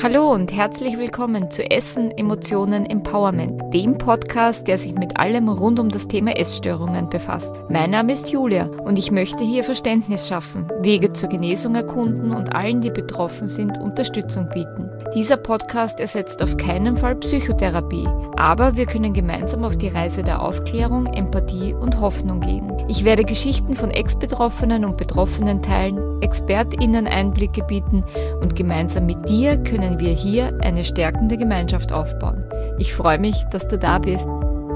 Hallo und herzlich willkommen zu Essen, Emotionen, Empowerment, dem Podcast, der sich mit allem rund um das Thema Essstörungen befasst. Mein Name ist Julia und ich möchte hier Verständnis schaffen, Wege zur Genesung erkunden und allen, die betroffen sind, Unterstützung bieten. Dieser Podcast ersetzt auf keinen Fall Psychotherapie, aber wir können gemeinsam auf die Reise der Aufklärung, Empathie und Hoffnung gehen. Ich werde Geschichten von Ex-Betroffenen und Betroffenen teilen, ExpertInnen Einblicke bieten und gemeinsam mit dir können wir hier eine stärkende Gemeinschaft aufbauen. Ich freue mich, dass du da bist.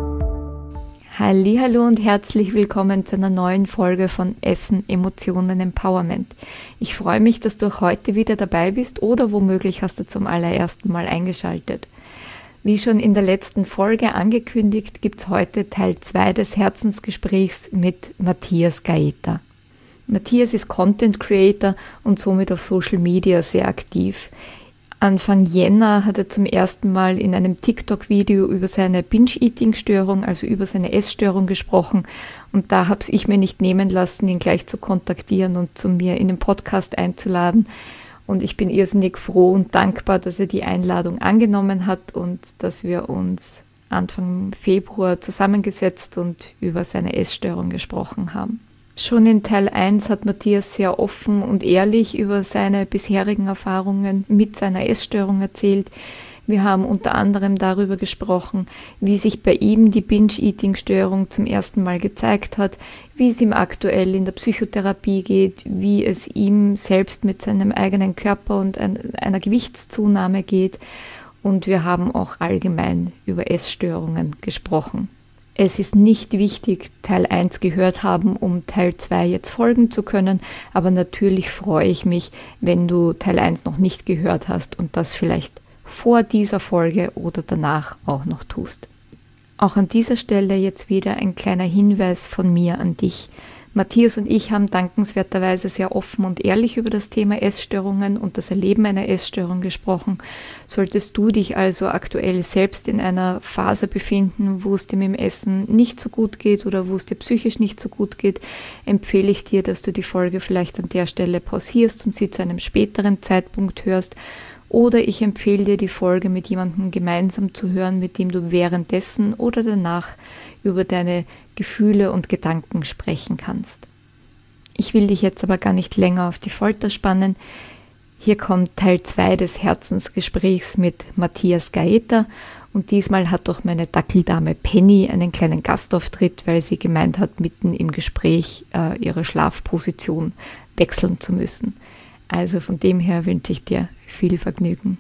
Hallihallo und herzlich willkommen zu einer neuen Folge von Essen, Emotionen, Empowerment. Ich freue mich, dass du auch heute wieder dabei bist oder womöglich hast du zum allerersten Mal eingeschaltet. Wie schon in der letzten Folge angekündigt, gibt es heute Teil 2 des Herzensgesprächs mit Matthias Gaeta. Matthias ist Content Creator und somit auf Social Media sehr aktiv. Anfang Jänner hat er zum ersten Mal in einem TikTok-Video über seine Binge-Eating-Störung, also über seine Essstörung gesprochen. Und da habe ich mir nicht nehmen lassen, ihn gleich zu kontaktieren und zu mir in den Podcast einzuladen. Und ich bin irrsinnig froh und dankbar, dass er die Einladung angenommen hat und dass wir uns Anfang Februar zusammengesetzt und über seine Essstörung gesprochen haben. Schon in Teil 1 hat Matthias sehr offen und ehrlich über seine bisherigen Erfahrungen mit seiner Essstörung erzählt. Wir haben unter anderem darüber gesprochen, wie sich bei ihm die Binge-Eating-Störung zum ersten Mal gezeigt hat, wie es ihm aktuell in der Psychotherapie geht, wie es ihm selbst mit seinem eigenen Körper und einer Gewichtszunahme geht. Und wir haben auch allgemein über Essstörungen gesprochen. Es ist nicht wichtig, Teil 1 gehört haben, um Teil 2 jetzt folgen zu können, aber natürlich freue ich mich, wenn du Teil 1 noch nicht gehört hast und das vielleicht vor dieser Folge oder danach auch noch tust. Auch an dieser Stelle jetzt wieder ein kleiner Hinweis von mir an dich. Matthias und ich haben dankenswerterweise sehr offen und ehrlich über das Thema Essstörungen und das Erleben einer Essstörung gesprochen. Solltest du dich also aktuell selbst in einer Phase befinden, wo es dir mit dem Essen nicht so gut geht oder wo es dir psychisch nicht so gut geht, empfehle ich dir, dass du die Folge vielleicht an der Stelle pausierst und sie zu einem späteren Zeitpunkt hörst. Oder ich empfehle dir, die Folge mit jemandem gemeinsam zu hören, mit dem du währenddessen oder danach über deine Gefühle und Gedanken sprechen kannst. Ich will dich jetzt aber gar nicht länger auf die Folter spannen. Hier kommt Teil 2 des Herzensgesprächs mit Matthias Gaeta und diesmal hat auch meine Dackeldame Penny einen kleinen Gastauftritt, weil sie gemeint hat, mitten im Gespräch ihre Schlafposition wechseln zu müssen. Also von dem her wünsche ich dir viel Vergnügen.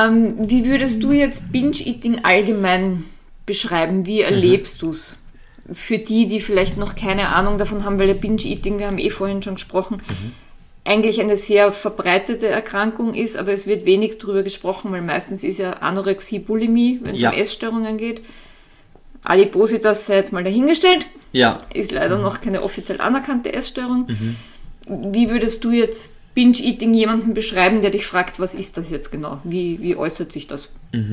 Wie würdest du jetzt Binge-Eating allgemein beschreiben? Wie erlebst du es? Für die vielleicht noch keine Ahnung davon haben, weil ja Binge-Eating, wir haben vorhin schon gesprochen, eigentlich eine sehr verbreitete Erkrankung ist, aber es wird wenig darüber gesprochen, weil meistens ist ja Anorexie, Bulimie, wenn es um Essstörungen geht. Adipositas sei jetzt mal dahingestellt. Ja. Ist leider noch keine offiziell anerkannte Essstörung. Wie würdest du jetzt Binge-Eating jemanden beschreiben, der dich fragt, was ist das jetzt genau? Wie äußert sich das?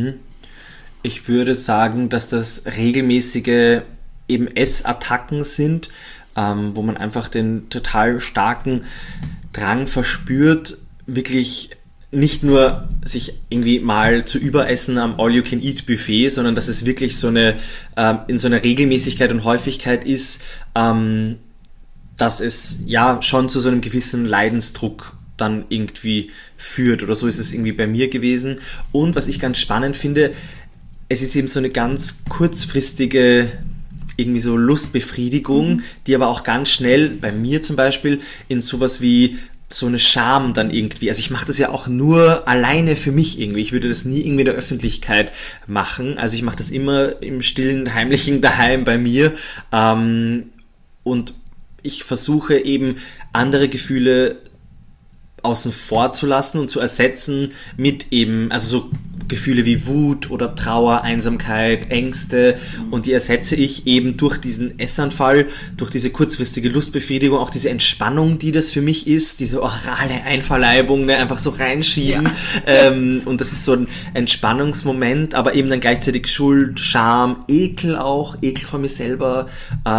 Ich würde sagen, dass das regelmäßige eben Essattacken sind, wo man einfach den total starken Drang verspürt, wirklich nicht nur sich irgendwie mal zu überessen am All-You-Can-Eat-Buffet, sondern dass es wirklich so eine in so einer Regelmäßigkeit und Häufigkeit ist, dass es ja schon zu so einem gewissen Leidensdruck dann irgendwie führt, oder so ist es irgendwie bei mir gewesen. Und was ich ganz spannend finde, es ist eben so eine ganz kurzfristige irgendwie so Lustbefriedigung, die aber auch ganz schnell, bei mir zum Beispiel, in sowas wie so eine Scham dann irgendwie, also ich mache das ja auch nur alleine für mich irgendwie, ich würde das nie irgendwie in der Öffentlichkeit machen, also ich mache das immer im stillen, heimlichen daheim bei mir, und ich versuche eben andere Gefühle außen vor zu lassen und zu ersetzen mit eben, also so Gefühle wie Wut oder Trauer, Einsamkeit, Ängste, und die ersetze ich eben durch diesen Essanfall, durch diese kurzfristige Lustbefriedigung, auch diese Entspannung, die das für mich ist, diese orale Einverleibung, ne, einfach so reinschieben, und das ist so ein Entspannungsmoment, aber eben dann gleichzeitig Schuld, Scham, Ekel auch, Ekel vor mir selber,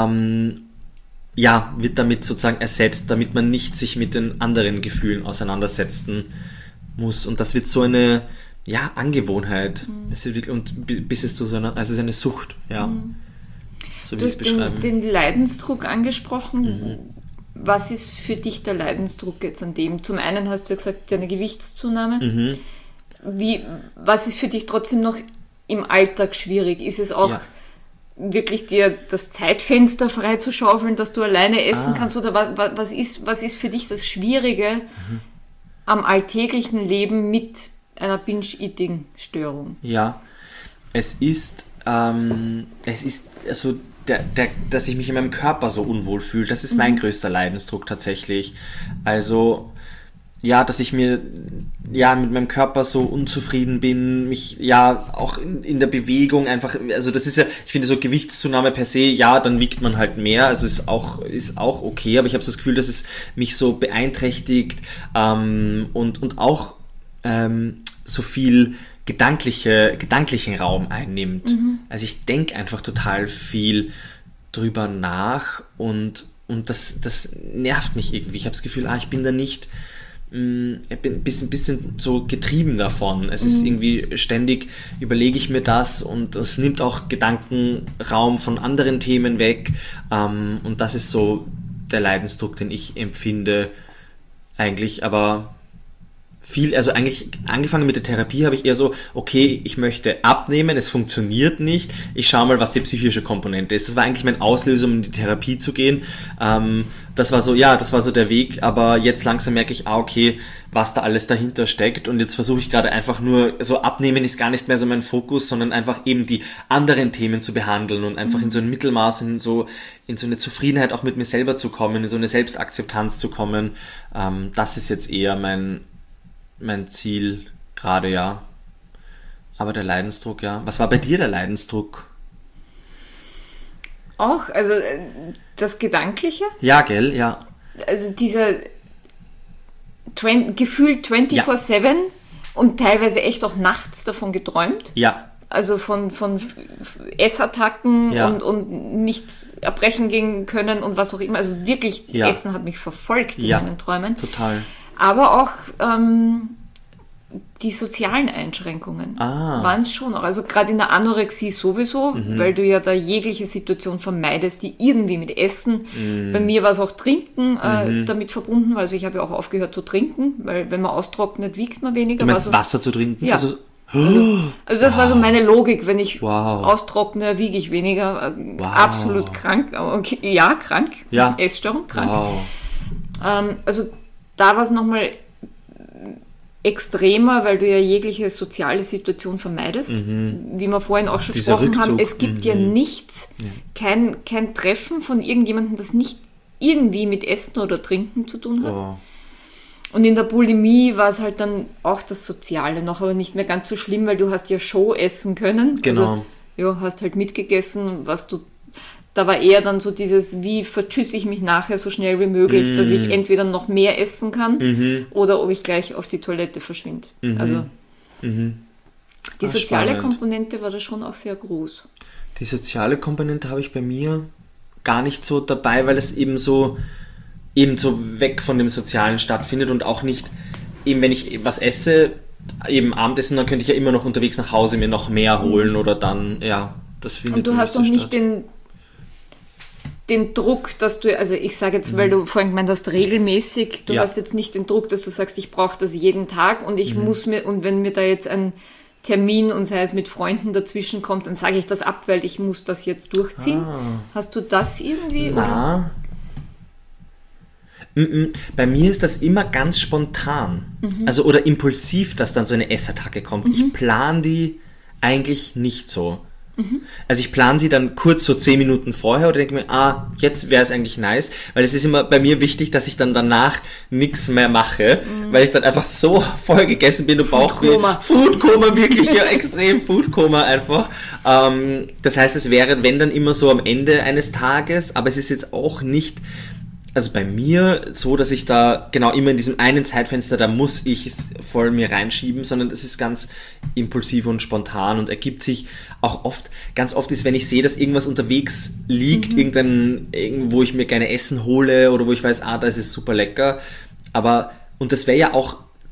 wird damit sozusagen ersetzt, damit man nicht sich mit den anderen Gefühlen auseinandersetzen muss. Und das wird so eine ja, Angewohnheit. Und bis es zu so einer, also es ist eine Sucht, ja. So wie ich es beschreibe. Den Leidensdruck angesprochen. Was ist für dich der Leidensdruck jetzt an dem? Zum einen hast du ja gesagt, deine Gewichtszunahme. Was ist für dich trotzdem noch im Alltag schwierig? Ist es auch wirklich dir das Zeitfenster freizuschaufeln, dass du alleine essen kannst? Oder was ist für dich das Schwierige am alltäglichen Leben mit einer Binge-Eating-Störung? Ja, es ist also dass ich mich in meinem Körper so unwohl fühle, das ist mein größter Leidensdruck tatsächlich. Also, ja, dass ich mir mit meinem Körper so unzufrieden bin, mich auch in der Bewegung einfach, also das ist ja, ich finde so Gewichtszunahme per se, dann wiegt man halt mehr, also ist auch okay, aber ich habe so das Gefühl, dass es mich so beeinträchtigt und auch so viel gedanklichen Raum einnimmt. Also ich denke einfach total viel drüber nach und das nervt mich irgendwie. Ich habe das Gefühl, ich bin da nicht, ich bin ein bisschen so getrieben davon. Es ist irgendwie ständig, überlege ich mir das und es nimmt auch Gedankenraum von anderen Themen weg und das ist so der Leidensdruck, den ich empfinde eigentlich, aber also eigentlich angefangen mit der Therapie habe ich eher so, okay, ich möchte abnehmen, es funktioniert nicht, ich schaue mal, was die psychische Komponente ist. Das war eigentlich mein Auslöser, um in die Therapie zu gehen. Das war so der Weg, aber jetzt langsam merke ich, okay, was da alles dahinter steckt und jetzt versuche ich gerade einfach nur, so abnehmen ist gar nicht mehr so mein Fokus, sondern einfach eben die anderen Themen zu behandeln und einfach in so ein Mittelmaß, in so eine Zufriedenheit auch mit mir selber zu kommen, in so eine Selbstakzeptanz zu kommen. Das ist jetzt eher mein Ziel gerade, ja. Aber der Leidensdruck, ja. Was war bei dir der Leidensdruck? Auch, also das Gedankliche? Ja, gell, ja. Also dieser Gefühl 24/7 und teilweise echt auch nachts davon geträumt. Ja. Also von Essattacken und nicht erbrechen gehen können und was auch immer. Also wirklich, Essen hat mich verfolgt in meinen Träumen. Total. Aber auch die sozialen Einschränkungen waren es schon auch. Also gerade in der Anorexie sowieso, weil du ja da jegliche Situation vermeidest, die irgendwie mit Essen, bei mir war es auch Trinken damit verbunden, also ich habe ja auch aufgehört zu trinken, weil wenn man austrocknet, wiegt man weniger. Du meinst Wasser zu trinken? Ja. Also das war so meine Logik, wenn ich austrockne, wiege ich weniger. Absolut krank, okay, krank, Essstörung, krank. Also da war es nochmal extremer, weil du ja jegliche soziale Situation vermeidest. Wie wir vorhin auch schon gesprochen haben, es gibt ja nichts, kein Treffen von irgendjemandem, das nicht irgendwie mit Essen oder Trinken zu tun hat. Und in der Bulimie war es halt dann auch das Soziale noch, aber nicht mehr ganz so schlimm, weil du hast ja Show essen können. Genau. Also, hast halt mitgegessen, da war eher dann so dieses, wie vertschüsse ich mich nachher so schnell wie möglich, dass ich entweder noch mehr essen kann oder ob ich gleich auf die Toilette verschwinde. Also die soziale Komponente war da schon auch sehr groß. Die soziale Komponente habe ich bei mir gar nicht so dabei, weil es eben so weg von dem Sozialen stattfindet und auch nicht, eben wenn ich was esse, eben Abendessen, dann könnte ich ja immer noch unterwegs nach Hause mir noch mehr holen oder dann, das findet. Und du hast doch nicht den Druck, dass du, also ich sage jetzt, weil du vorhin gemeint hast, regelmäßig, du hast jetzt nicht den Druck, dass du sagst, ich brauche das jeden Tag und ich muss mir, und wenn mir da jetzt ein Termin und sei es mit Freunden dazwischen kommt, dann sage ich das ab, weil ich muss das jetzt durchziehen. Hast du das irgendwie? Na. Oder? Bei mir ist das immer ganz spontan. Also oder impulsiv, dass dann so eine Essattacke kommt. Ich plane die eigentlich nicht so. Also ich plane sie dann kurz so 10 Minuten vorher oder denke mir, jetzt wäre es eigentlich nice, weil es ist immer bei mir wichtig, dass ich dann danach nichts mehr mache, weil ich dann einfach so voll gegessen bin und Bauchweh. Foodkoma, wirklich, extrem Foodkoma einfach. Das heißt, es wäre, wenn dann immer so am Ende eines Tages, aber es ist jetzt auch nicht, also bei mir so, dass ich da genau immer in diesem einen Zeitfenster, da muss ich es voll mir reinschieben, sondern das ist ganz impulsiv und spontan und ergibt sich auch ganz oft ist, wenn ich sehe, dass irgendwas unterwegs liegt, wo ich mir gerne Essen hole oder wo ich weiß, da ist es super lecker, und das wäre ja auch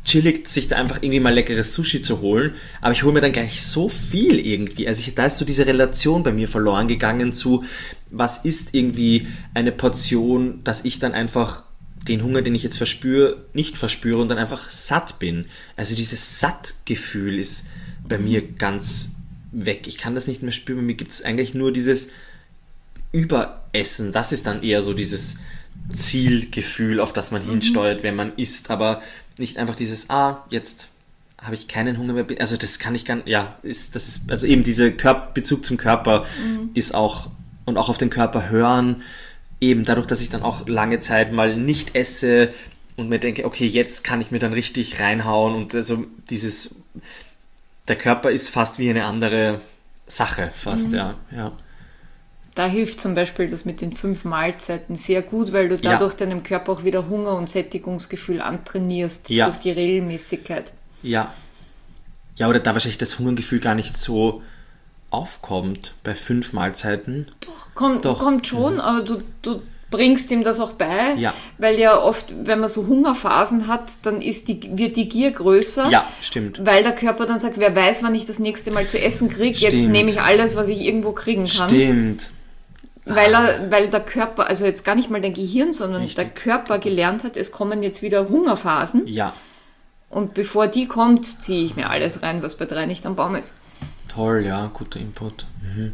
chillig, sich da einfach irgendwie mal leckeres Sushi zu holen, aber ich hole mir dann gleich so viel irgendwie. Also da ist so diese Relation bei mir verloren gegangen zu, was ist irgendwie eine Portion, dass ich dann einfach den Hunger, den ich jetzt nicht verspüre und dann einfach satt bin. Also dieses Sattgefühl ist bei mir ganz weg. Ich kann das nicht mehr spüren. Bei mir gibt es eigentlich nur dieses Überessen. Das ist dann eher so dieses Zielgefühl, auf das man hinsteuert, wenn man isst. Aber nicht einfach dieses, jetzt habe ich keinen Hunger mehr. Also das kann ich gar nicht, also eben dieser Bezug zum Körper ist auch, und auch auf den Körper hören, eben dadurch, dass ich dann auch lange Zeit mal nicht esse und mir denke, okay, jetzt kann ich mir dann richtig reinhauen und also der Körper ist fast wie eine andere Sache, fast, ja. Da hilft zum Beispiel das mit den 5 Mahlzeiten sehr gut, weil du dadurch deinem Körper auch wieder Hunger- und Sättigungsgefühl antrainierst durch die Regelmäßigkeit. Ja. Ja, oder da wahrscheinlich das Hungergefühl gar nicht so aufkommt bei 5 Mahlzeiten. Doch, kommt schon, aber du bringst ihm das auch bei, weil ja oft, wenn man so Hungerphasen hat, dann wird die Gier größer. Ja, stimmt. Weil der Körper dann sagt, wer weiß, wann ich das nächste Mal zu essen kriege, jetzt nehme ich alles, was ich irgendwo kriegen kann. Stimmt. Weil der Körper, also jetzt gar nicht mal dein Gehirn, sondern der Körper gelernt hat, es kommen jetzt wieder Hungerphasen. Ja. Und bevor die kommt, ziehe ich mir alles rein, was bei 3 nicht am Baum ist. Toll, ja, guter Input.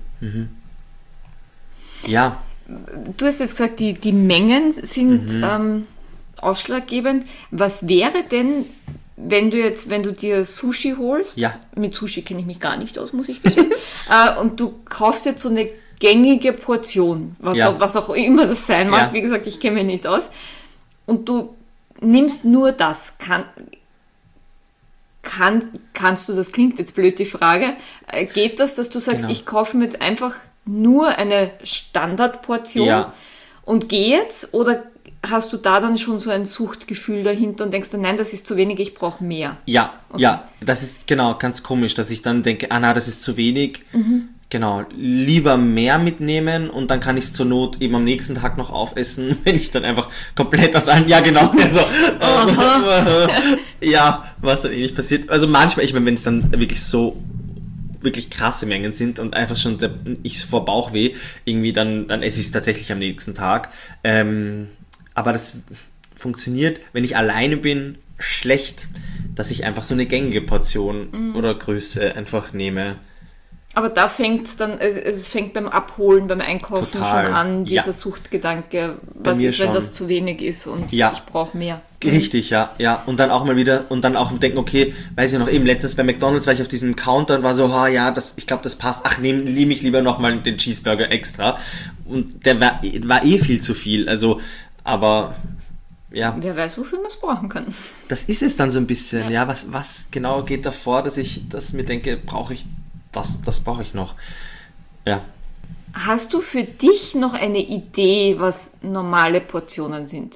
Ja. Du hast jetzt gesagt, die Mengen sind ausschlaggebend. Was wäre denn, wenn du dir Sushi holst? Ja. Mit Sushi kenne ich mich gar nicht aus, muss ich gestehen. Und du kaufst jetzt so eine gängige Portion, was auch immer das sein mag. Ja. Wie gesagt, ich kenne mich nicht aus. Und du nimmst nur das. Kannst du, das klingt jetzt blöd, die Frage, geht das, dass du sagst, ich kaufe mir jetzt einfach nur eine Standardportion und gehe jetzt, oder hast du da dann schon so ein Suchtgefühl dahinter und denkst dann, nein, das ist zu wenig, ich brauche mehr? Ja, ja, das ist genau ganz komisch, dass ich dann denke, das ist zu wenig. Genau, lieber mehr mitnehmen und dann kann ich es zur Not eben am nächsten Tag noch aufessen, wenn ich dann einfach komplett was also, was dann nicht passiert. Also manchmal, ich meine, wenn es dann wirklich krasse Mengen sind und einfach schon ich vor Bauchweh irgendwie, dann esse ich es tatsächlich am nächsten Tag. Aber das funktioniert, wenn ich alleine bin, schlecht, dass ich einfach so eine gängige Portion oder Größe einfach nehme. Aber da fängt es fängt beim Abholen, beim Einkaufen Total. schon an, dieser Suchtgedanke, was ist, wenn das zu wenig ist und ich brauche mehr. Richtig, ja. Und dann auch mal wieder, und dann auch denken, okay, weiß ich noch, eben letztens bei McDonald's war ich auf diesem Counter und war so, ich glaube, das passt, nehme ich lieber nochmal den Cheeseburger extra. Und der war viel zu viel, also, aber, ja. Wer weiß, wofür man es brauchen kann. Das ist es dann so ein bisschen, was genau geht davor, dass mir denke, brauche ich das brauche ich noch. Ja. Hast du für dich noch eine Idee, was normale Portionen sind?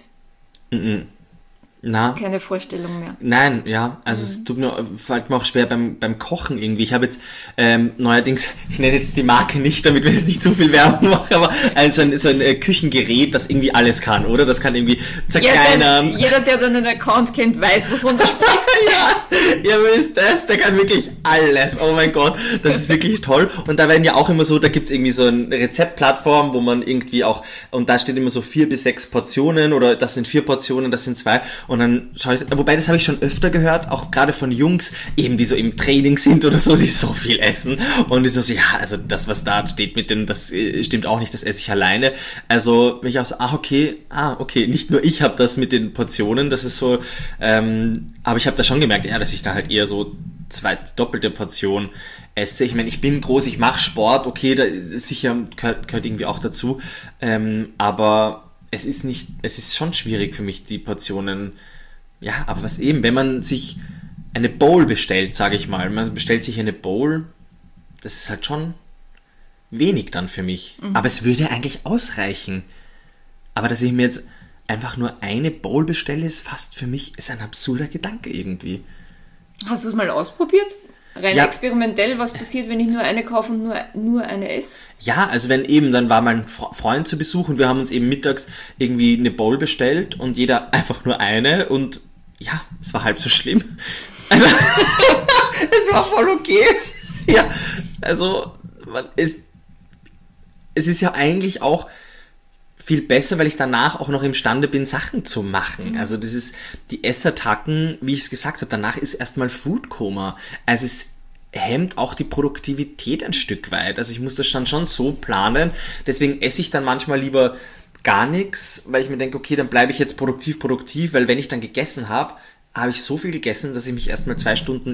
Keine Vorstellung mehr. Nein, ja, also es fällt mir auch schwer beim Kochen irgendwie. Ich habe jetzt neuerdings, ich nenne jetzt die Marke nicht, damit wir jetzt nicht zu viel Werbung machen, aber so ein Küchengerät, das irgendwie alles kann, oder? Das kann irgendwie zerkleinern. Jeder, der deinen Account kennt, weiß, wovon du sprichst. Ihr wisst das, der kann wirklich alles. Oh mein Gott, das ist wirklich toll. Und da werden ja auch immer so, da gibt's irgendwie so eine Rezeptplattform, wo man irgendwie auch, und da steht immer so 4 bis 6 Portionen, oder das sind 4 Portionen, das sind 2. Und dann schaue ich, wobei das habe ich schon öfter gehört, auch gerade von Jungs, eben die so im Training sind oder so, die so viel essen. Und die so, also das, was da steht das stimmt auch nicht, das esse ich alleine. Also bin ich auch so, okay, nicht nur ich habe das mit den Portionen, das ist so, aber ich habe da schon gemerkt, dass ich da halt eher so 2 doppelte Portionen esse. Ich meine, ich bin groß, ich mache Sport, okay, da sicher gehört irgendwie auch dazu, aber es ist schon schwierig für mich, die Portionen, aber was eben, wenn man sich eine Bowl bestellt, sage ich mal, man bestellt sich eine Bowl, das ist halt schon wenig dann für mich, aber es würde eigentlich ausreichen, aber dass ich mir jetzt einfach nur eine Bowl bestelle, ist ein absurder Gedanke irgendwie. Hast du es mal ausprobiert? Rein experimentell, was passiert, wenn ich nur eine kaufe und nur eine esse? Ja, also dann war mein Freund zu Besuch und wir haben uns eben mittags irgendwie eine Bowl bestellt und jeder einfach nur eine und ja, es war halb so schlimm. Also, es war voll okay. Ja, also, es ist ja eigentlich auch viel besser, weil ich danach auch noch imstande bin, Sachen zu machen. Also die Essattacken, wie ich es gesagt habe, danach ist erstmal Foodkoma. Also es hemmt auch die Produktivität ein Stück weit. Also ich muss das dann schon so planen. Deswegen esse ich dann manchmal lieber gar nichts, weil ich mir denke, okay, dann bleibe ich jetzt produktiv, weil wenn ich dann gegessen habe, habe ich so viel gegessen, dass ich mich erstmal 2 Stunden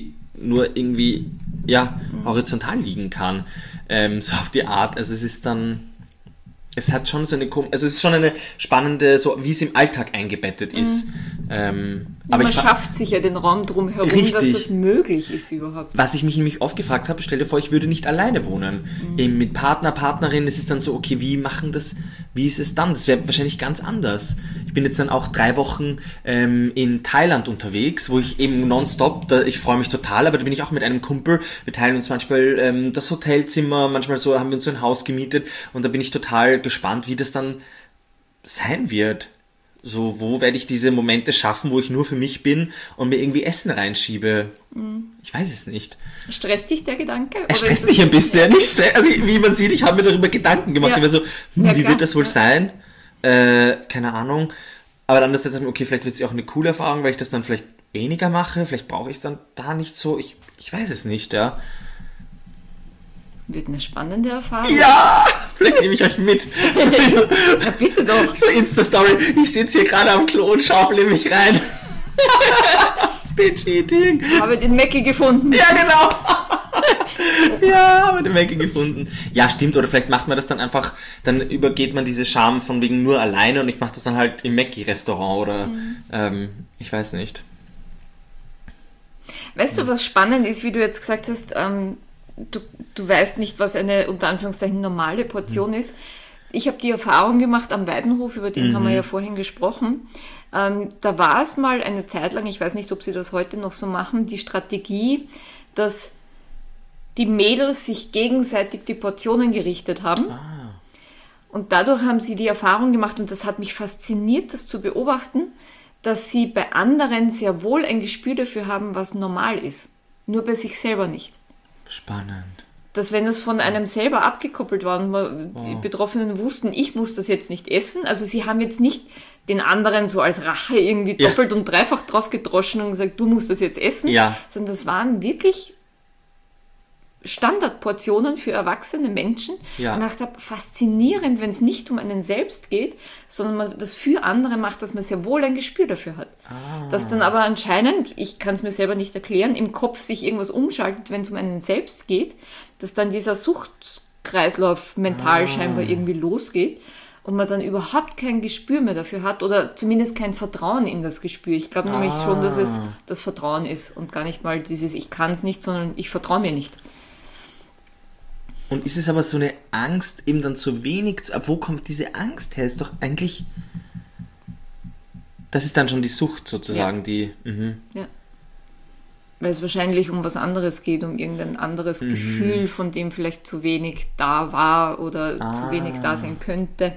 horizontal liegen kann. So auf die Art. Also es hat schon es ist schon eine spannende, so wie es im Alltag eingebettet ist. Aber man schafft sich ja den Raum drumherum, dass das möglich ist überhaupt. Was ich mich nämlich oft gefragt habe, stell dir vor, ich würde nicht alleine wohnen. Eben mit Partner, Partnerin, es ist dann so, okay, wie ist es dann? Das wäre wahrscheinlich ganz anders. Ich bin jetzt dann auch 3 Wochen in Thailand unterwegs, wo ich eben nonstop, ich freue mich total, aber da bin ich auch mit einem Kumpel, wir teilen uns manchmal das Hotelzimmer, manchmal so haben wir uns so ein Haus gemietet und da bin ich total gespannt, wie das dann sein wird. So, wo werde ich diese Momente schaffen, wo ich nur für mich bin und mir irgendwie Essen reinschiebe? Ich weiß es nicht. Stresst dich der Gedanke? Er stresst mich ein bisschen. Also, wie man sieht, ich habe mir darüber Gedanken gemacht. Ich war so, wie wird das wohl sein? Keine Ahnung. Aber dann ist das okay, vielleicht wird es ja auch eine coole Erfahrung, weil ich das dann vielleicht weniger mache. Vielleicht brauche ich es dann da nicht so. Ich weiß es nicht, ja. Wird eine spannende Erfahrung. Ja! Vielleicht nehme ich euch mit. Ja, bitte doch. So Insta-Story. Ich sitze hier gerade am Klo und schaufel in mich rein. Bitch-Eating. Habe den Mackie gefunden. Ja, genau. Ja, habe den Mackie gefunden. Ja, stimmt. Oder vielleicht macht man das dann einfach, dann übergeht man diese Scham von wegen nur alleine und ich mache das dann halt im Mackie-Restaurant oder ich weiß nicht. Weißt du, was spannend ist, wie du jetzt gesagt hast, du weißt nicht, was eine unter Anführungszeichen normale Portion ist. Ich habe die Erfahrung gemacht am Weidenhof, über den haben wir ja vorhin gesprochen. Da war es mal eine Zeit lang, ich weiß nicht, ob sie das heute noch so machen, die Strategie, dass die Mädels sich gegenseitig die Portionen gerichtet haben. Und dadurch haben sie die Erfahrung gemacht, und das hat mich fasziniert, das zu beobachten, dass sie bei anderen sehr wohl ein Gespür dafür haben, was normal ist. Nur bei sich selber nicht. Spannend. Dass wenn das von einem selber abgekoppelt war und die Betroffenen wussten, ich muss das jetzt nicht essen, also sie haben jetzt nicht den anderen so als Rache irgendwie doppelt und dreifach drauf gedroschen und gesagt, du musst das jetzt essen, sondern das waren wirklich Standardportionen für erwachsene Menschen. Ja. Und ich dachte, faszinierend, wenn es nicht um einen selbst geht, sondern man das für andere macht, dass man sehr wohl ein Gespür dafür hat. Dass dann aber anscheinend, ich kann es mir selber nicht erklären, im Kopf sich irgendwas umschaltet, wenn es um einen selbst geht, dass dann dieser Suchtkreislauf mental scheinbar irgendwie losgeht und man dann überhaupt kein Gespür mehr dafür hat oder zumindest kein Vertrauen in das Gespür. Ich glaube nämlich schon, dass es das Vertrauen ist und gar nicht mal dieses ich kann es nicht, sondern ich vertraue mir nicht. Und ist es aber so eine Angst, eben dann zu wenig, wo kommt diese Angst her? Ist doch eigentlich, das ist dann schon die Sucht sozusagen, Ja. Weil es wahrscheinlich um was anderes geht, um irgendein anderes Gefühl, von dem vielleicht zu wenig da war oder zu wenig da sein könnte.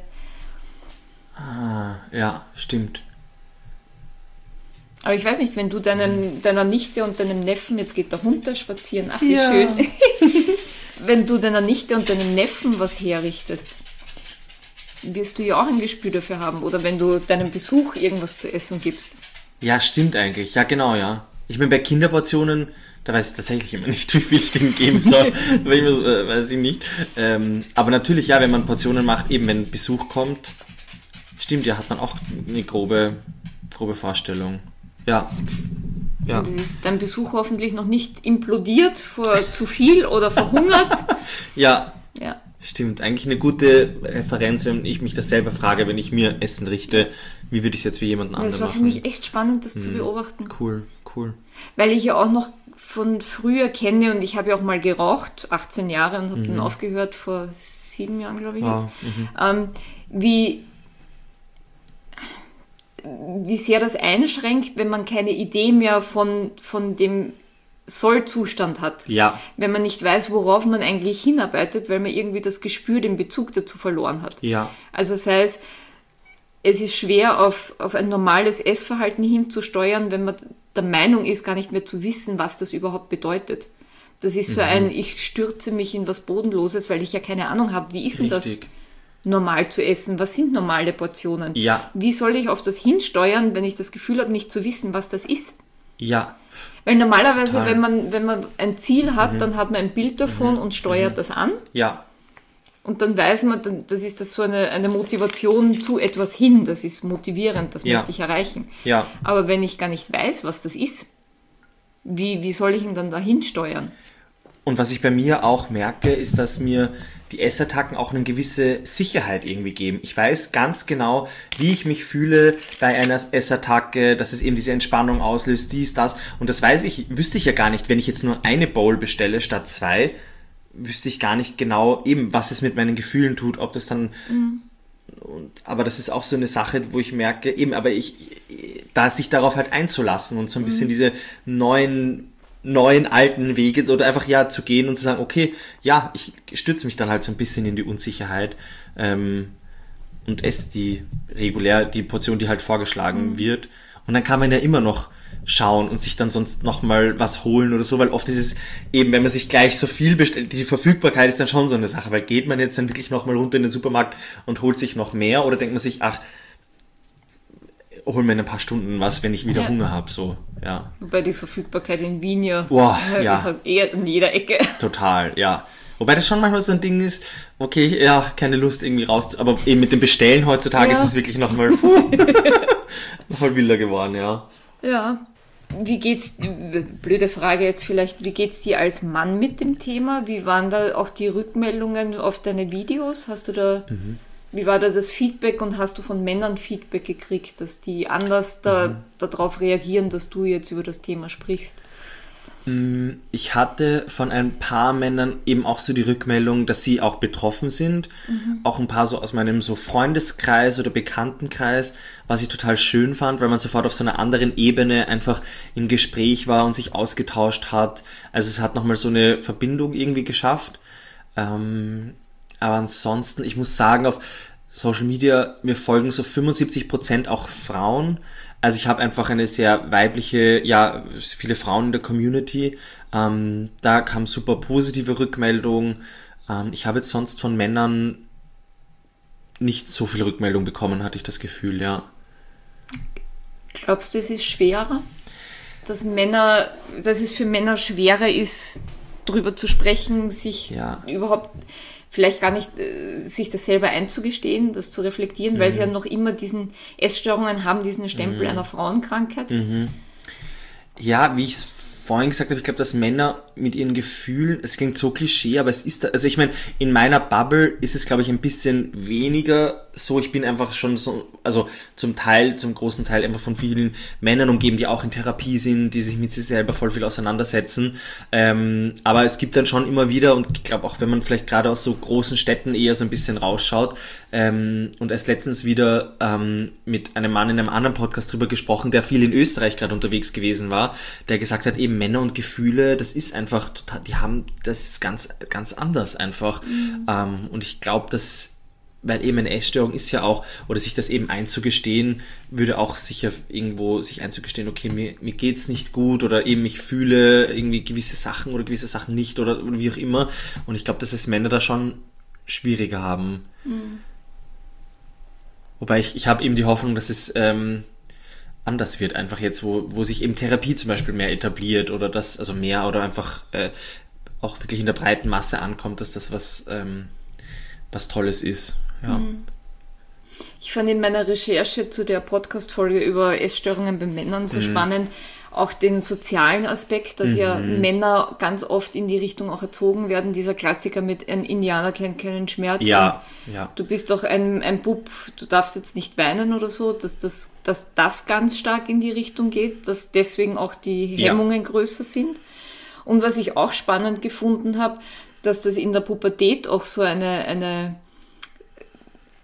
Ja, stimmt. Aber ich weiß nicht, wenn du deiner Nichte und deinem Neffen, jetzt geht der Hund da spazieren, ach wie schön, wenn du deiner Nichte und deinem Neffen was herrichtest, wirst du ja auch ein Gespür dafür haben. Oder wenn du deinem Besuch irgendwas zu essen gibst. Ja, stimmt eigentlich. Ja, genau, ja. Ich meine, bei Kinderportionen, da weiß ich tatsächlich immer nicht, wie viel ich denen geben soll. Weiß ich nicht. Aber natürlich, ja, wenn man Portionen macht, eben wenn Besuch kommt, stimmt, ja, hat man auch eine grobe Vorstellung. Ja. Und es ist dein Besuch hoffentlich noch nicht implodiert vor zu viel oder verhungert. Ja. Stimmt, eigentlich eine gute Referenz, wenn ich mich das selber frage, wenn ich mir Essen richte, wie würde ich es jetzt für jemanden anderen machen? Das war für mich echt spannend, das zu beobachten. Cool. Weil ich ja auch noch von früher kenne und ich habe ja auch mal geraucht, 18 Jahre und habe dann aufgehört vor 7 Jahren, glaube ich jetzt. Wie sehr das einschränkt, wenn man keine Idee mehr von dem Sollzustand hat. Ja. Wenn man nicht weiß, worauf man eigentlich hinarbeitet, weil man irgendwie das Gespür, den Bezug dazu verloren hat. Ja. Also sei es, es ist schwer, auf ein normales Essverhalten hinzusteuern, wenn man der Meinung ist, gar nicht mehr zu wissen, was das überhaupt bedeutet. Das ist so ich stürze mich in was Bodenloses, weil ich ja keine Ahnung habe, wie ist denn das normal zu essen? Was sind normale Portionen? Ja. Wie soll ich auf das hinsteuern, wenn ich das Gefühl habe, nicht zu wissen, was das ist? Ja. Weil normalerweise, wenn man ein Ziel hat, dann hat man ein Bild davon und steuert das an. Ja. Und dann weiß man, das ist das so eine Motivation zu etwas hin. Das ist motivierend, das möchte ich erreichen. Ja. Aber wenn ich gar nicht weiß, was das ist, wie soll ich ihn dann dahin steuern? Und was ich bei mir auch merke, ist, dass mir die Essattacken auch eine gewisse Sicherheit irgendwie geben. Ich weiß ganz genau, wie ich mich fühle bei einer Essattacke, dass es eben diese Entspannung auslöst, dies, das. Und das wüsste ich ja gar nicht, wenn ich jetzt nur eine Bowl bestelle statt 2, wüsste ich gar nicht genau eben, was es mit meinen Gefühlen tut, ob das dann... Aber das ist auch so eine Sache, wo ich merke, eben, aber da sich darauf halt einzulassen und so ein bisschen diese neuen alten Wege oder einfach zu gehen und zu sagen, okay, ich stütze mich dann halt so ein bisschen in die Unsicherheit und esse die Portion, die halt vorgeschlagen wird. Und dann kann man ja immer noch schauen und sich dann sonst nochmal was holen oder so, weil oft ist es eben, wenn man sich gleich so viel bestellt, die Verfügbarkeit ist dann schon so eine Sache, weil geht man jetzt dann wirklich nochmal runter in den Supermarkt und holt sich noch mehr oder denkt man sich, hol mir in ein paar Stunden was, wenn ich wieder Hunger habe, so, ja. Wobei die Verfügbarkeit in Wien eher in jeder Ecke. Total, ja. Wobei das schon manchmal so ein Ding ist, okay, keine Lust irgendwie raus, aber eben mit dem Bestellen heutzutage ist es wirklich nochmal nochmal wilder geworden, ja. Ja. Wie geht's, blöde Frage jetzt vielleicht, wie geht's dir als Mann mit dem Thema? Wie waren da auch die Rückmeldungen auf deine Videos? Hast du da, wie war da das Feedback und hast du von Männern Feedback gekriegt, dass die anders darauf reagieren, dass du jetzt über das Thema sprichst? Ich hatte von ein paar Männern eben auch so die Rückmeldung, dass sie auch betroffen sind. Auch ein paar so aus meinem so Freundeskreis oder Bekanntenkreis, was ich total schön fand, weil man sofort auf so einer anderen Ebene einfach im Gespräch war und sich ausgetauscht hat. Also es hat nochmal so eine Verbindung irgendwie geschafft. Aber ansonsten, ich muss sagen, auf Social Media, mir folgen so 75% auch Frauen. Also ich habe einfach eine sehr weibliche, viele Frauen in der Community. Da kam super positive Rückmeldungen. Ich habe jetzt sonst von Männern nicht so viel Rückmeldung bekommen, hatte ich das Gefühl, ja. Glaubst du, es ist schwerer? Dass es für Männer schwerer ist, drüber zu sprechen, sich überhaupt vielleicht gar nicht sich das selber einzugestehen, das zu reflektieren, weil sie ja noch immer diesen Essstörungen haben, diesen Stempel einer Frauenkrankheit. Ja, wie ich es vorhin gesagt habe, ich glaube, dass Männer mit ihren Gefühlen, es klingt so Klischee, aber es ist, also ich meine, in meiner Bubble ist es, glaube ich, ein bisschen weniger so, ich bin einfach schon so, also zum großen Teil einfach von vielen Männern umgeben, die auch in Therapie sind, die sich mit sich selber voll viel auseinandersetzen, aber es gibt dann schon immer wieder, und ich glaube auch, wenn man vielleicht gerade aus so großen Städten eher so ein bisschen rausschaut, und erst letztens wieder mit einem Mann in einem anderen Podcast drüber gesprochen, der viel in Österreich gerade unterwegs gewesen war, der gesagt hat, eben Männer und Gefühle, das ist einfach total, das ist ganz, ganz anders einfach. Und ich glaube, dass, weil eben eine Essstörung ist ja auch, oder sich das eben einzugestehen, würde auch sicher irgendwo sich einzugestehen, okay, mir geht's nicht gut, oder eben ich fühle irgendwie gewisse Sachen oder gewisse Sachen nicht, oder wie auch immer. Und ich glaube, dass es Männer da schon schwieriger haben. Wobei ich habe eben die Hoffnung, dass es anders wird, einfach jetzt, wo sich eben Therapie zum Beispiel mehr etabliert oder das, also mehr oder einfach auch wirklich in der breiten Masse ankommt, dass das was Tolles ist. Ja. Ich fand in meiner Recherche zu der Podcast-Folge über Essstörungen bei Männern so spannend, auch den sozialen Aspekt, dass ja Männer ganz oft in die Richtung auch erzogen werden. Dieser Klassiker mit ein Indianer kennt keinen Schmerz. Ja. Du bist doch ein Bub, du darfst jetzt nicht weinen oder so, dass das ganz stark in die Richtung geht, dass deswegen auch die Hemmungen größer sind. Und was ich auch spannend gefunden habe, dass das in der Pubertät auch so eine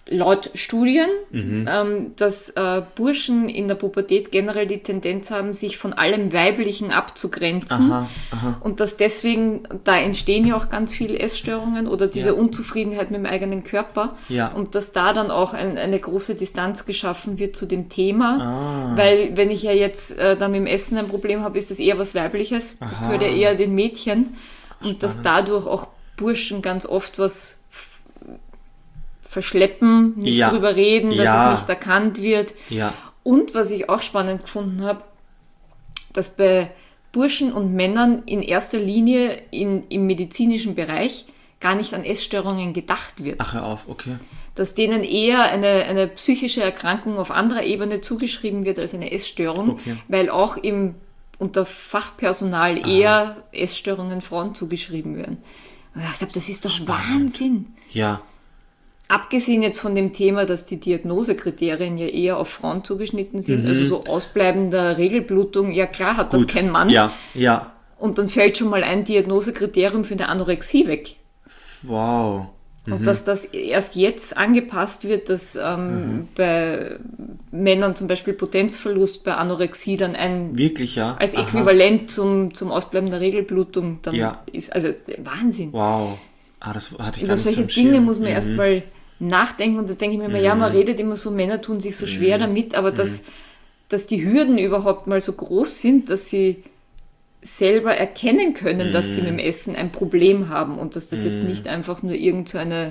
laut Studien, dass Burschen in der Pubertät generell die Tendenz haben, sich von allem Weiblichen abzugrenzen. Und dass deswegen, da entstehen ja auch ganz viele Essstörungen oder diese Unzufriedenheit mit dem eigenen Körper. Ja. Und dass da dann auch eine große Distanz geschaffen wird zu dem Thema. Weil wenn ich ja jetzt da mit dem Essen ein Problem habe, ist das eher was Weibliches. Das gehört ja eher den Mädchen. Und dass dadurch auch Burschen ganz oft was verschleppen, nicht drüber reden, dass es nicht erkannt wird. Ja. Und was ich auch spannend gefunden habe, dass bei Burschen und Männern in erster Linie im medizinischen Bereich gar nicht an Essstörungen gedacht wird. Ach, hör auf, okay. Dass denen eher eine psychische Erkrankung auf anderer Ebene zugeschrieben wird als eine Essstörung, weil auch unter Fachpersonal eher Essstörungen Frauen zugeschrieben werden. Und ich dachte, das ist doch spannend. Wahnsinn. Ja. Abgesehen jetzt von dem Thema, dass die Diagnosekriterien ja eher auf Frauen zugeschnitten sind, also so ausbleibender Regelblutung, ja klar hat das kein Mann. Ja, ja. Und dann fällt schon mal ein Diagnosekriterium für eine Anorexie weg. Wow. Und dass das erst jetzt angepasst wird, dass bei Männern zum Beispiel Potenzverlust bei Anorexie dann wirklich, ja? als Äquivalent zum Ausbleiben der Regelblutung dann ist. Also Wahnsinn. Wow. Das hatte ich Über gar nicht solche so am Dinge Schirm. muss man erstmal nachdenken und da denke ich mir immer, ja, man redet immer so, Männer tun sich so schwer damit, aber dass die Hürden überhaupt mal so groß sind, dass sie selber erkennen können, dass sie mit dem Essen ein Problem haben und dass das jetzt nicht einfach nur irgend so eine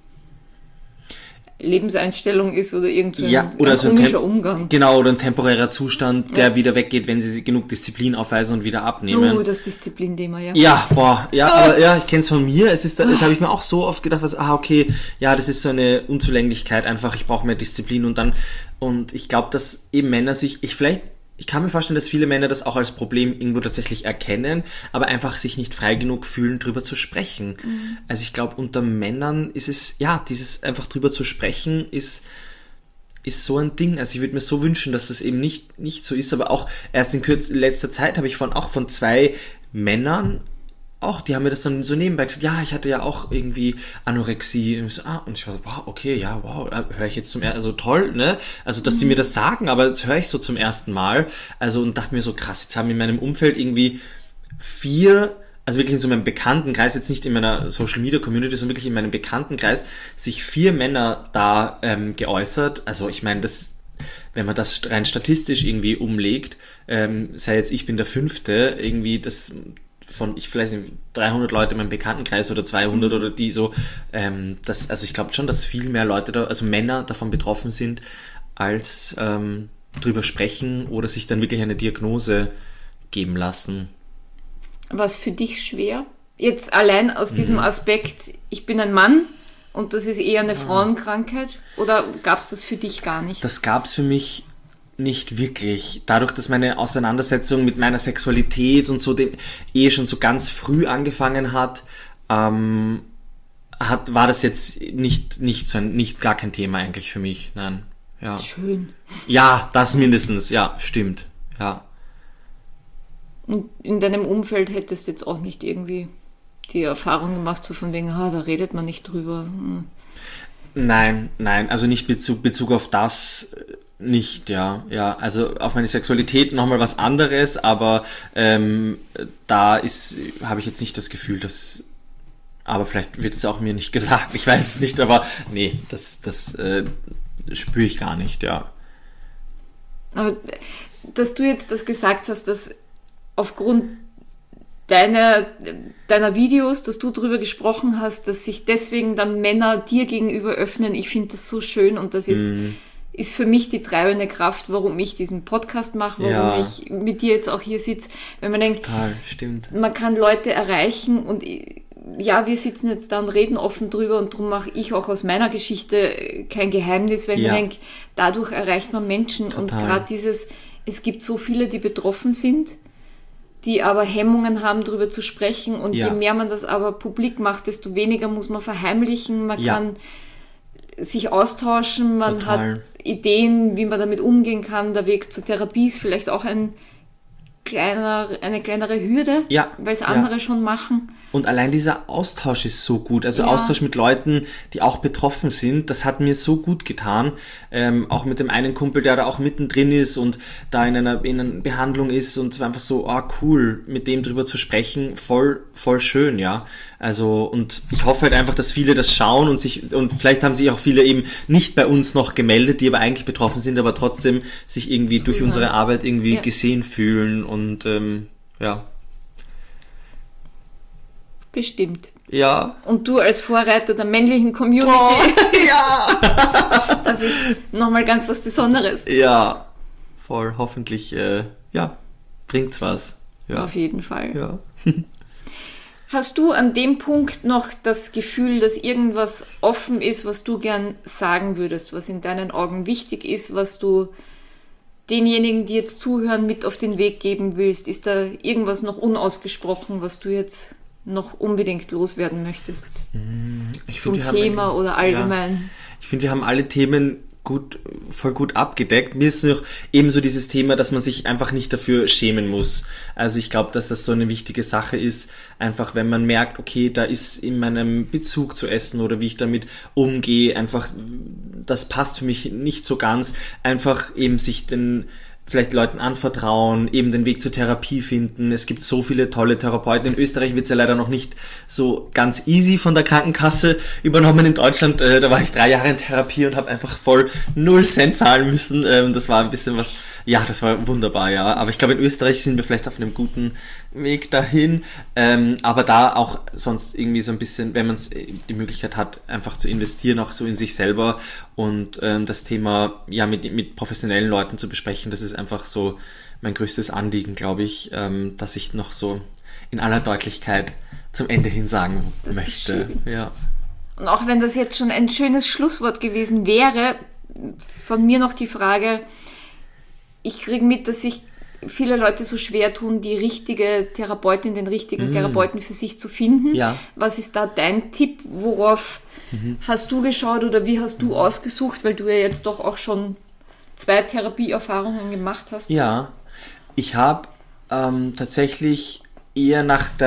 Lebenseinstellung ist oder irgend so ein komischer Umgang. Genau, oder ein temporärer Zustand, der wieder weggeht, wenn sie genug Disziplin aufweisen und wieder abnehmen. Oh, das Disziplin-Thema, ja. Ja, aber ich kenne es von mir. Das habe ich mir auch so oft gedacht, das ist so eine Unzulänglichkeit einfach, ich brauche mehr Disziplin und ich glaube, dass eben Männer ich kann mir vorstellen, dass viele Männer das auch als Problem irgendwo tatsächlich erkennen, aber einfach sich nicht frei genug fühlen, drüber zu sprechen. Also ich glaube, unter Männern ist es, dieses einfach drüber zu sprechen, ist so ein Ding. Also ich würde mir so wünschen, dass das eben nicht so ist, aber auch erst in letzter Zeit habe ich von 2 Männern die haben mir das dann so nebenbei gesagt, ja, ich hatte ja auch irgendwie Anorexie. Und ich war so, wow, okay, höre ich jetzt also toll, ne? Also, dass die mir das sagen, aber das höre ich so zum ersten Mal. Also, und dachte mir so, krass, jetzt haben in meinem Umfeld irgendwie 4, also wirklich in so meinem Bekanntenkreis, jetzt nicht in meiner Social Media Community, sondern wirklich in meinem Bekanntenkreis, sich 4 Männer da geäußert. Also, ich meine, wenn man das rein statistisch irgendwie umlegt, sei jetzt ich bin der 5., irgendwie das von, ich weiß nicht, 300 Leute in meinem Bekanntenkreis oder 200 oder die so, also ich glaube schon, dass viel mehr Leute also Männer davon betroffen sind, als drüber sprechen oder sich dann wirklich eine Diagnose geben lassen. War es für dich schwer? Jetzt allein aus diesem Aspekt, ich bin ein Mann und das ist eher eine Frauenkrankheit, oder gab es das für dich gar nicht? Das gab es für mich nicht wirklich. Dadurch, dass meine Auseinandersetzung mit meiner Sexualität und so schon so ganz früh angefangen hat, war das jetzt nicht gar kein Thema eigentlich für mich. Nein. Ja. Schön. Ja, das mindestens. Ja, stimmt. Ja. Und in deinem Umfeld hättest du jetzt auch nicht irgendwie die Erfahrung gemacht, so von wegen, da redet man nicht drüber. Nein, also nicht Bezug auf das nicht, ja. Also auf meine Sexualität nochmal was anderes, aber da habe ich jetzt nicht das Gefühl, dass, aber vielleicht wird es auch mir nicht gesagt, ich weiß es nicht, aber nee, das spüre ich gar nicht, ja. Aber dass du jetzt das gesagt hast, dass aufgrund deiner Videos, dass du darüber gesprochen hast, dass sich deswegen dann Männer dir gegenüber öffnen, ich finde das so schön und das ist für mich die treibende Kraft, warum ich diesen Podcast mache, warum ich mit dir jetzt auch hier sitze. Wenn man denkt, total, stimmt. Man kann Leute erreichen und ja, wir sitzen jetzt da und reden offen drüber und darum mache ich auch aus meiner Geschichte kein Geheimnis, weil ich mir denke, dadurch erreicht man Menschen. Total. Und gerade es gibt so viele, die betroffen sind, die aber Hemmungen haben, darüber zu sprechen, und je mehr man das aber publik macht, desto weniger muss man verheimlichen, man kann sich austauschen, man hat Ideen, wie man damit umgehen kann, der Weg zur Therapie ist vielleicht auch eine kleinere Hürde, weil es andere schon machen. Und allein dieser Austausch ist so gut. Also Ja. Austausch mit Leuten, die auch betroffen sind, das hat mir so gut getan. Auch mit dem einen Kumpel, der da auch mittendrin ist und da in einer Behandlung ist, und es war einfach so, cool, mit dem drüber zu sprechen, voll schön, ja. Also, und ich hoffe halt einfach, dass viele das schauen und vielleicht haben sich auch viele eben nicht bei uns noch gemeldet, die aber eigentlich betroffen sind, aber trotzdem sich irgendwie durch unsere Arbeit irgendwie gesehen fühlen und ja. Bestimmt. Ja. Und du als Vorreiter der männlichen Community, Ja. das ist nochmal ganz was Besonderes. Ja. Voll. Hoffentlich, bringt's was. Ja. Auf jeden Fall. Ja. Hast du an dem Punkt noch das Gefühl, dass irgendwas offen ist, was du gern sagen würdest, was in deinen Augen wichtig ist, was du denjenigen, die jetzt zuhören, mit auf den Weg geben willst? Ist da irgendwas noch unausgesprochen, was du jetzt noch unbedingt loswerden möchtest zum Thema oder allgemein? Ja, ich finde, wir haben alle Themen voll gut abgedeckt. Mir ist noch ebenso dieses Thema, dass man sich einfach nicht dafür schämen muss. Also ich glaube, dass das so eine wichtige Sache ist, einfach wenn man merkt, okay, da ist in meinem Bezug zu Essen oder wie ich damit umgehe, einfach, das passt für mich nicht so ganz, einfach eben sich vielleicht Leuten anvertrauen, eben den Weg zur Therapie finden. Es gibt so viele tolle Therapeuten. In Österreich wird es ja leider noch nicht so ganz easy von der Krankenkasse übernommen. In Deutschland, da war ich 3 Jahre in Therapie und habe einfach voll 0 Cent zahlen müssen. Das war ein bisschen was, ja, das war wunderbar, ja. Aber ich glaube, in Österreich sind wir vielleicht auf einem guten Weg dahin. Aber da auch sonst irgendwie so ein bisschen, wenn man die Möglichkeit hat, einfach zu investieren, auch so in sich selber und das Thema ja mit professionellen Leuten zu besprechen, das ist einfach so mein größtes Anliegen, glaube ich, dass ich noch so in aller Deutlichkeit zum Ende hin sagen möchte. Ja. Und auch wenn das jetzt schon ein schönes Schlusswort gewesen wäre, von mir noch die Frage, ich kriege mit, dass sich viele Leute so schwer tun, die richtige Therapeutin, den richtigen Therapeuten für sich zu finden. Ja. Was ist da dein Tipp? Worauf hast du geschaut oder wie hast du ausgesucht, weil du ja jetzt doch auch schon 2 Therapieerfahrungen gemacht hast? Ja, ich habe tatsächlich eher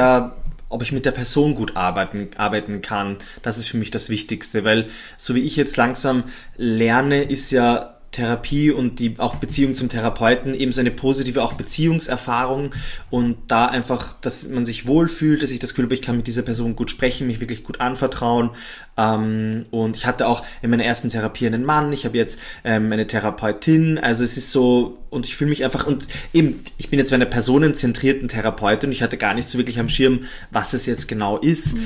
ob ich mit der Person gut arbeiten kann. Das ist für mich das Wichtigste, weil so wie ich jetzt langsam lerne, ist ja Therapie und die auch Beziehung zum Therapeuten eben so eine positive auch Beziehungserfahrung und da einfach, dass man sich wohlfühlt, dass ich das Gefühl habe, ich kann mit dieser Person gut sprechen, mich wirklich gut anvertrauen und ich hatte auch in meiner ersten Therapie einen Mann, ich habe jetzt eine Therapeutin, also es ist so und ich fühle mich einfach und eben, ich bin jetzt bei einer personenzentrierten Therapeutin und ich hatte gar nicht so wirklich am Schirm, was es jetzt genau ist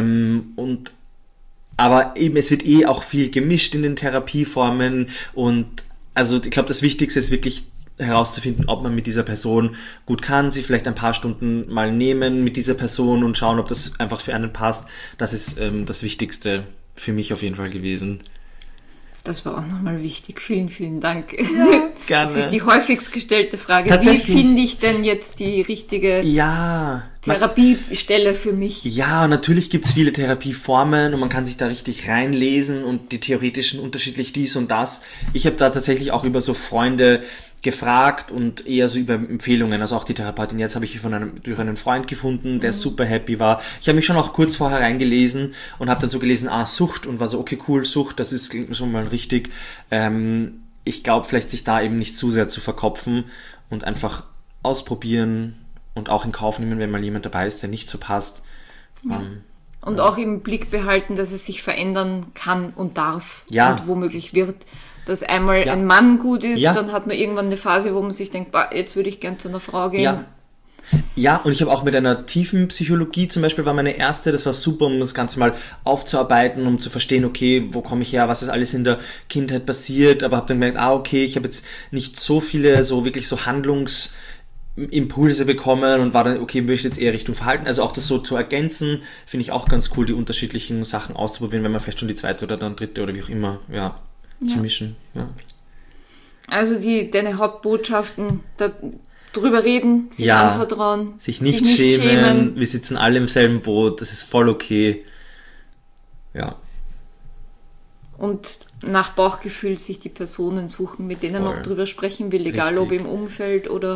aber eben, es wird auch viel gemischt in den Therapieformen und also ich glaube, das Wichtigste ist wirklich herauszufinden, ob man mit dieser Person gut kann, sie vielleicht ein paar Stunden mal nehmen mit dieser Person und schauen, ob das einfach für einen passt. Das ist das Wichtigste für mich auf jeden Fall gewesen. Das war auch nochmal wichtig. Vielen, vielen Dank. Ja, gerne. Das ist die häufigst gestellte Frage. Tatsächlich. Wie finde ich denn jetzt die richtige Therapiestelle für mich? Ja, natürlich gibt's viele Therapieformen und man kann sich da richtig reinlesen und die theoretischen unterschiedlich dies und das. Ich habe da tatsächlich auch über so Freunde gefragt und eher so über Empfehlungen, also auch die Therapeutin jetzt habe ich durch einen Freund gefunden, der super happy war. Ich habe mich schon auch kurz vorher reingelesen und habe dann so gelesen, Sucht und war so, okay, cool, Sucht, klingt schon mal richtig. Ich glaube, vielleicht sich da eben nicht zu sehr zu verkopfen und einfach ausprobieren und auch in Kauf nehmen, wenn mal jemand dabei ist, der nicht so passt. Und auch im Blick behalten, dass es sich verändern kann und darf und womöglich wird. Dass einmal ein Mann gut ist, dann hat man irgendwann eine Phase, wo man sich denkt, jetzt würde ich gern zu einer Frau gehen. Ja, und ich habe auch mit einer tiefen Psychologie zum Beispiel war meine erste, das war super, um das Ganze mal aufzuarbeiten, um zu verstehen, okay, wo komme ich her, was ist alles in der Kindheit passiert, aber habe dann gemerkt, okay, ich habe jetzt nicht so viele so wirklich so Handlungsimpulse bekommen und war dann, okay, möchte jetzt eher Richtung Verhalten, also auch das so zu ergänzen, finde ich auch ganz cool, die unterschiedlichen Sachen auszuprobieren, wenn man vielleicht schon die 2. oder dann 3. oder wie auch immer, zu mischen. Ja. Also deine Hauptbotschaften, drüber reden, sich anvertrauen. Sich nicht schämen. Wir sitzen alle im selben Boot, das ist voll okay. Ja. Und nach Bauchgefühl sich die Personen suchen, mit denen man auch drüber sprechen will, egal ob im Umfeld oder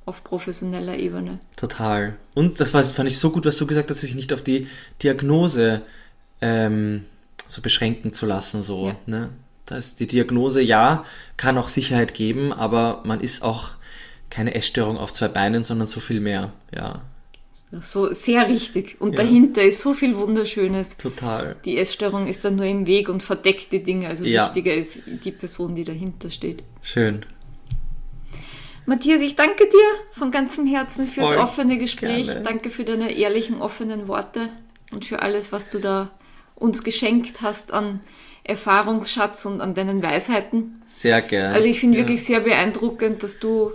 auf professioneller Ebene. Total. Und fand ich so gut, was du gesagt hast, sich nicht auf die Diagnose so beschränken zu lassen. So, Ja. Ne? Da ist die Diagnose, ja, kann auch Sicherheit geben, aber man ist auch keine Essstörung auf 2 Beinen, sondern so viel mehr. Ja, So sehr richtig. Und Ja. dahinter ist so viel Wunderschönes. total. Die Essstörung ist dann nur im Weg und verdeckt die Dinge. Also Ja. wichtiger ist die Person, die dahinter steht. Schön. Matthias, ich danke dir von ganzem Herzen fürs Voll offene Gespräch. gerne. Danke für deine ehrlichen, offenen Worte und für alles, was du da uns geschenkt hast an Erfahrungsschatz und an deinen Weisheiten. Sehr gerne. Also ich finde wirklich sehr beeindruckend, dass du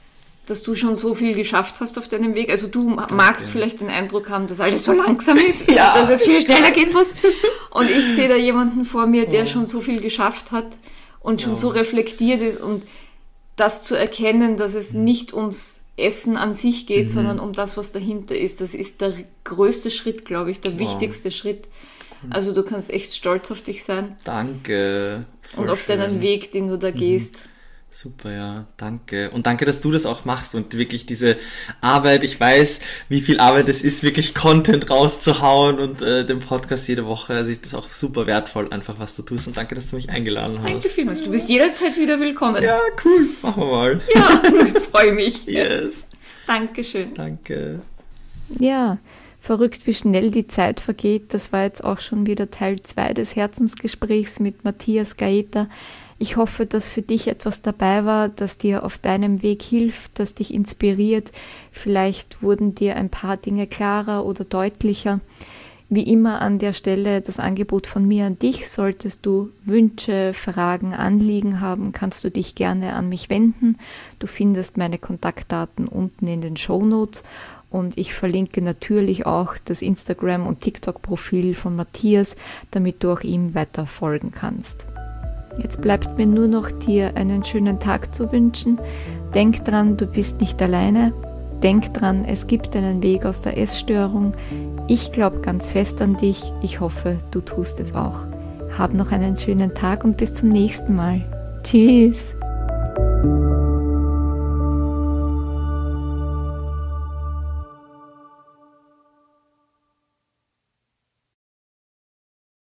schon so viel geschafft hast auf deinem Weg. Also du magst vielleicht den Eindruck haben, dass alles so langsam ist, Ja. dass es viel schneller gehen muss. Und ich sehe da jemanden vor mir, der schon so viel geschafft hat und schon so reflektiert ist. Und das zu erkennen, dass es nicht ums Essen an sich geht, sondern um das, was dahinter ist, das ist der größte Schritt, glaube ich, der wichtigste Schritt. Also du kannst echt stolz auf dich sein Danke. Voll und auf schön. deinen Weg, den du da gehst. Super, ja, danke. Und danke, dass du das auch machst und wirklich diese Arbeit, ich weiß, wie viel Arbeit es ist, wirklich Content rauszuhauen und den Podcast jede Woche. Also das ist auch super wertvoll, einfach was du tust. Und danke, dass du mich eingeladen hast. Danke vielmals. Du bist jederzeit wieder willkommen. Ja, cool. Machen wir mal. Ja, ich freue mich. Yes. Dankeschön. Danke. Ja, verrückt, wie schnell die Zeit vergeht. Das war jetzt auch schon wieder Teil 2 des Herzensgesprächs mit Matthias Gaeta. Ich hoffe, dass für dich etwas dabei war, das dir auf deinem Weg hilft, das dich inspiriert. Vielleicht wurden dir ein paar Dinge klarer oder deutlicher. Wie immer an der Stelle das Angebot von mir an dich. Solltest du Wünsche, Fragen, Anliegen haben, kannst du dich gerne an mich wenden. Du findest meine Kontaktdaten unten in den Shownotes. Und ich verlinke natürlich auch das Instagram- und TikTok-Profil von Matthias, damit du auch ihm weiter folgen kannst. Jetzt bleibt mir nur noch, dir einen schönen Tag zu wünschen. Denk dran, du bist nicht alleine. Denk dran, es gibt einen Weg aus der Essstörung. Ich glaube ganz fest an dich. Ich hoffe, du tust es auch. Hab noch einen schönen Tag und bis zum nächsten Mal. Tschüss!